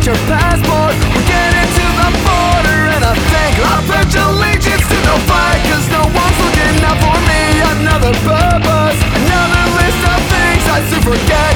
your passport. We're getting to the border and I think I'll pledge allegiance to no flag, cause no one's looking out for me. Another purpose, another list of things I soon forget.